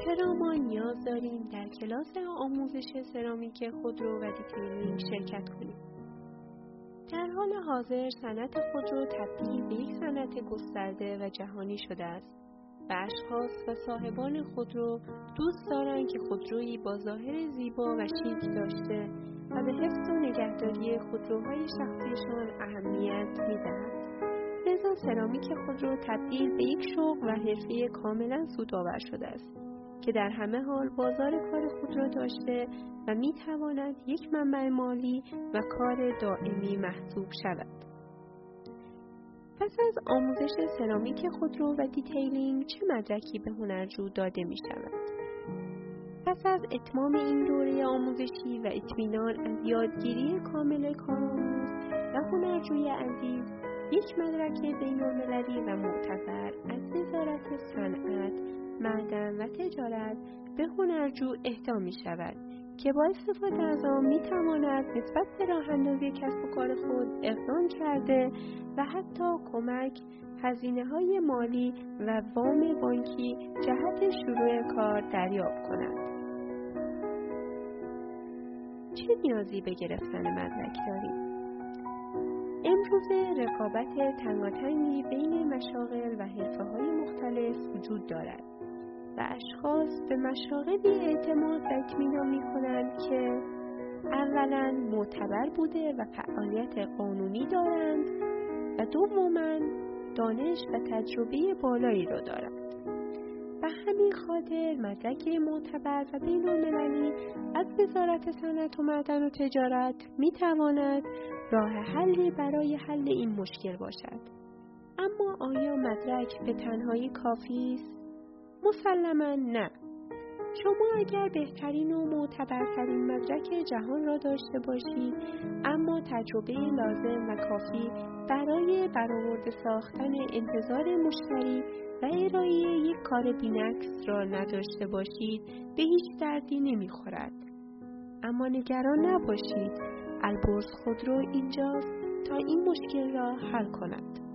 چرا ما نیاز داریم در کلاس آموزش سرامیک خودرو و دیتیلینگ شرکت کنیم؟ در حال حاضر صنعت خودرو تبدیل به یک صنعت گسترده و جهانی شده است و اشخاص و صاحبان خودرو دوست دارند که خودرویی با ظاهر زیبا و شیک داشته و به حفظ و نگهداری خودروهای شخصیشان اهمیت می‌دهند. لذا سرامیک خودرو تبدیل به یک شغل و حرفه کاملا سودآور شده است که در همه حال بازار کار خودرو داشته و می‌تواند یک منبع مالی و کار دائمی محسوب شود. پس از آموزش سرامیک خودرو و دیتیلینگ چه مدرکی به هنرجو داده می‌شود؟ پس از اتمام این دوره آموزشی و اطمینان از یادگیری کامل کارآموز و هنرجوی عزیز، یک مدرک بین‌المللی و معتبر از وزارت صنعت، معدن و تجارت به هنرجو اهدا می‌شود که با استفاده از آن می‌تواند نسبت به راه‌اندازی کسب و کار خود اقدام کرده و حتی کمک، هزینه‌های مالی و وام بانکی جهت شروع کار دریافت کند. چه نیازی به گرفتن مدرک داریم؟ امروزه رقابت تنگاتنگی بین مشاغل و حرفه‌های مختلف وجود دارد و اشخاص به مشاغلی اعتماد و اطمینان می‌کنند که اولاً معتبر بوده و فعالیت قانونی دارند و دوماً دانش و تجربه بالایی را دارند. به همین خاطر مدرک معتبر و بین‌المللی از وزارت صنعت و معدن و تجارت می‌تواند راه حلی برای حل این مشکل باشد. اما آیا مدرک به تنهایی کافی است؟ مسلماً نه. شما اگر بهترین و معتبرترین مدرک جهان را داشته باشید اما تجربه لازم و کافی برای برآورده ساختن انتظار مشتری و ارائه یک کار بی‌نقص را نداشته باشید به هیچ دردی نمیخورد. اما نگران نباشید، البرز خودرو اینجاست تا این مشکل را حل کند.